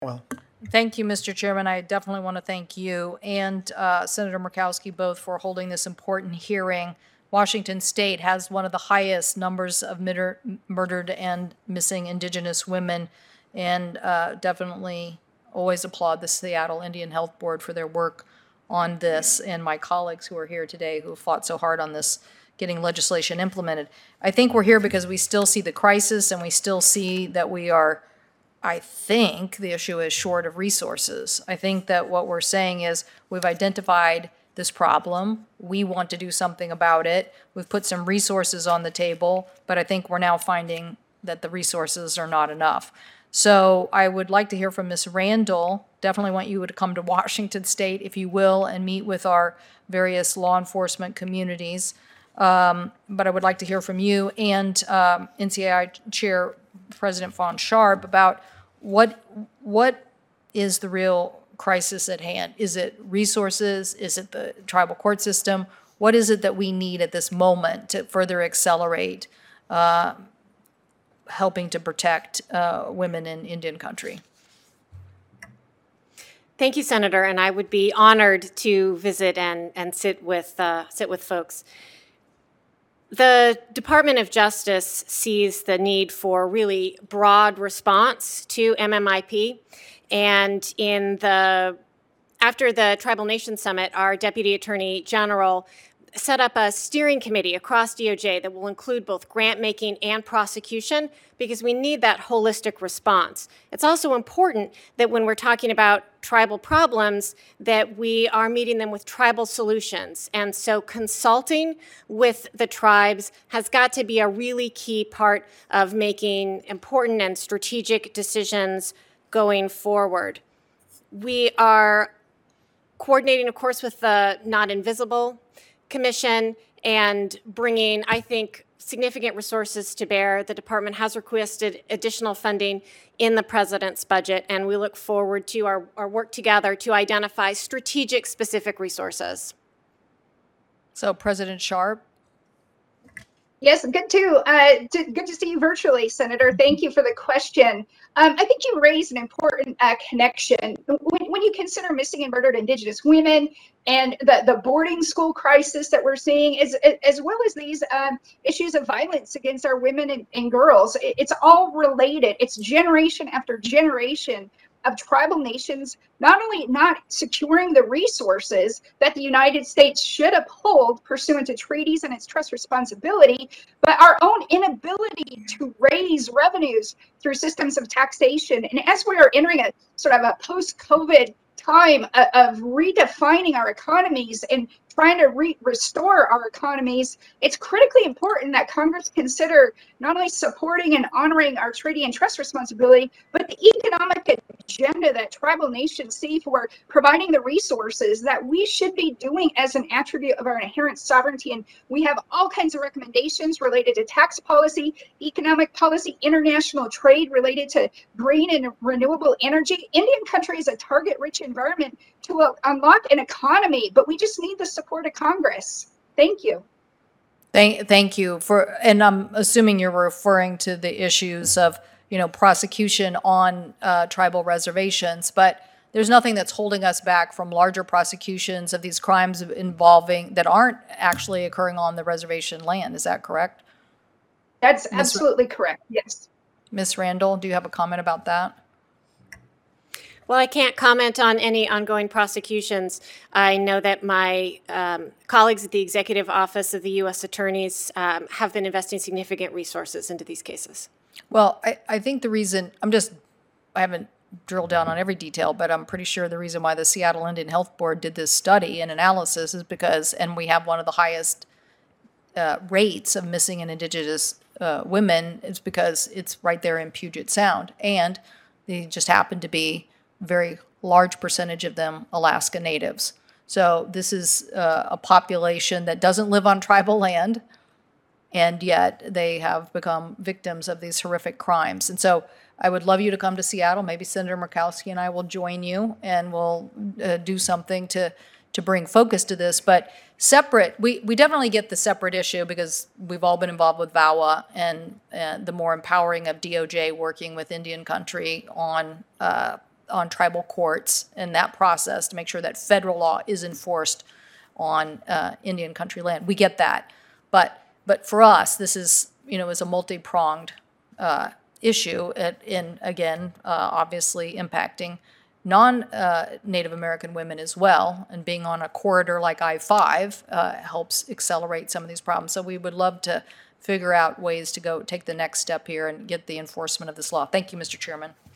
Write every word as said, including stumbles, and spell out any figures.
Well, Thank you, Mister Chairman. I definitely want to thank you and uh, Senator Murkowski both for holding this important hearing. Washington State has one of the highest numbers of murder, murdered and missing Indigenous women, and uh, definitely always applaud the Seattle Indian Health Board for their work on this, and my colleagues who are here today who fought so hard on this, getting legislation implemented. I think we're here because we still see the crisis and we still see that we are I think the issue is short of resources. I think that what we're saying is we've identified this problem. We want to do something about it. We've put some resources on the table, but I think we're now finding that the resources are not enough. So I would like to hear from Miz Randall. Definitely want you to come to Washington State, if you will, and meet with our various law enforcement communities. Um, but I would like to hear from you and um, N C A I Chair President Von Sharp about what what is the real crisis at hand? Is it resources? Is it the tribal court system? What is it that we need at this moment to further accelerate uh, helping to protect uh, women in Indian country? Thank you, Senator, and I would be honored to visit and, and sit with uh, sit with folks. The Department of Justice sees the need for really broad response to M M I P, and in the after the Tribal Nation Summit, our Deputy Attorney General set up a steering committee across D O J that will include both grant making and prosecution, because we need that holistic response. It's also important that when we're talking about tribal problems, that we are meeting them with tribal solutions. And so consulting with the tribes has got to be a really key part of making important and strategic decisions going forward. We are coordinating, of course, with the Not Invisible Commission and bringing, I think, significant resources to bear. The department has requested additional funding in the president's budget, and we look forward to our, our work together to identify strategic, specific resources. So, President Sharp. Yes, good to, uh, to good to see you virtually, Senator. Thank you for the question. Um, I think you raised an important uh, connection. When, when you consider missing and murdered Indigenous women and the, the boarding school crisis that we're seeing, as, as well as these um, issues of violence against our women and, and girls, it, it's all related. It's generation after generation of tribal nations not only not securing the resources that the United States should uphold pursuant to treaties and its trust responsibility, but our own inability to raise revenues through systems of taxation. And as we are entering a sort of a post-COVID time of redefining our economies and trying to re restore our economies, it's critically important that Congress consider not only supporting and honoring our treaty and trust responsibility, but the economic agenda that tribal nations see for providing the resources that we should be doing as an attribute of our inherent sovereignty. And we have all kinds of recommendations related to tax policy, economic policy, international trade related to green and renewable energy. Indian country is a target-rich environment to uh, unlock an economy, but we just need the support of Congress. Thank you. Thank, thank you for, and I'm assuming you're referring to the issues of, you know, prosecution on uh, tribal reservations, but there's nothing that's holding us back from larger prosecutions of these crimes involving that aren't actually occurring on the reservation land. Is that correct? That's absolutely correct. Yes. Miz Randall, do you have a comment about that? Well, I can't comment on any ongoing prosecutions. I know that my um, colleagues at the Executive Office of the U S Attorneys um, have been investing significant resources into these cases. Well, I, I think the reason, I'm just, I haven't drilled down on every detail, but I'm pretty sure the reason why the Seattle Indian Health Board did this study and analysis is because, and we have one of the highest uh, rates of missing and Indigenous uh, women, is because it's right there in Puget Sound. And they just happen to be very large percentage of them Alaska natives. So this is uh, a population that doesn't live on tribal land, and yet they have become victims of these horrific crimes. And so I would love you to come to Seattle. Maybe Senator Murkowski and I will join you, and we'll uh, do something to to bring focus to this. But separate, we, we definitely get the separate issue because we've all been involved with VAWA and, and the more empowering of D O J working with Indian country on uh, on tribal courts and that process to make sure that federal law is enforced on uh, Indian country land. We get that. But, but for us, this is, you know, is a multi-pronged uh, issue at, in, again, uh, obviously impacting non-Native uh, American women as well. And being on a corridor like I five uh, helps accelerate some of these problems. So we would love to figure out ways to go take the next step here and get the enforcement of this law. Thank you, Mister Chairman.